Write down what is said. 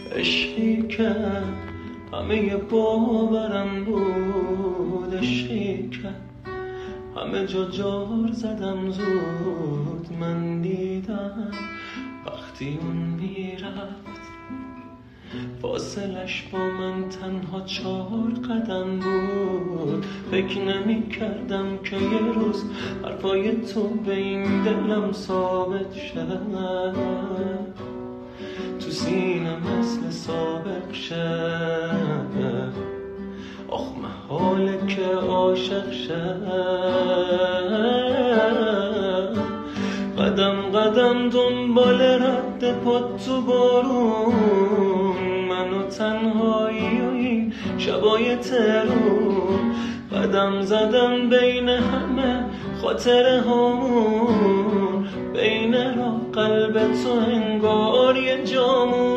عشقی که همه باورم بود، عشقی که همه جار زدم زود. من دیدم وقتی اون میرفت فاصلش با من تنها 4 قدم بود. فکر نمی کردم که یه روز حرفای تو به این دلم ثابت شد، تو سینه مثل سابق شد. آخ محاله که عاشق شد، قدم قدم دنبال رد پات تو بارون، من و تنهایی و این شبای ترون. قدم زدم بین همه خاطره هامون، بین را قلب تو انگار یه جامون.